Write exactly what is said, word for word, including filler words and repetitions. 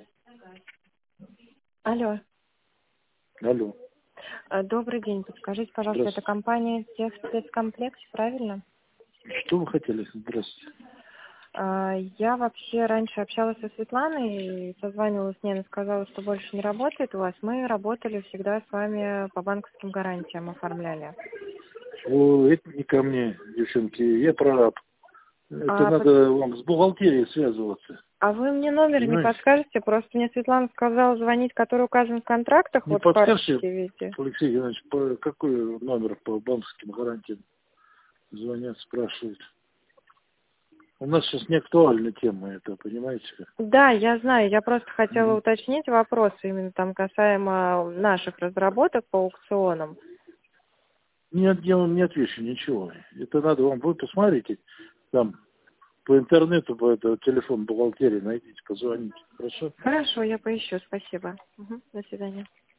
Алло. Алло. Э, Добрый день. Подскажите, пожалуйста, это Здравствуйте. компания «Техспецкомплекс», правильно? Что вы хотели? Здравствуйте. А, Я вообще раньше общалась со Светланой и созванивалась с ней, она сказала, что больше не работает у вас. Мы работали всегда с вами по банковским гарантиям, оформляли. О, это не ко мне, девчонки, я прораб. Это А, под- надо вам с бухгалтерией связываться. а вы мне номер не Понимаете? подскажете? Просто мне Светлана сказала звонить, который указан в контрактах, Не вот в подскажете, карточке видите. Алексей Геннадьевич, по какой номер по банковским гарантиям звонят, спрашивают? У нас сейчас не актуальна тема эта, понимаете? Да, я знаю, я просто хотела Мгм. уточнить вопросы именно там касаемо наших разработок по аукционам. Нет, я вам не отвечу ничего. Это надо вам, вы посмотрите, там по интернету, по это, телефон бухгалтерии найдите, позвоните. Хорошо? Хорошо, я поищу, спасибо. Мгм, до свидания.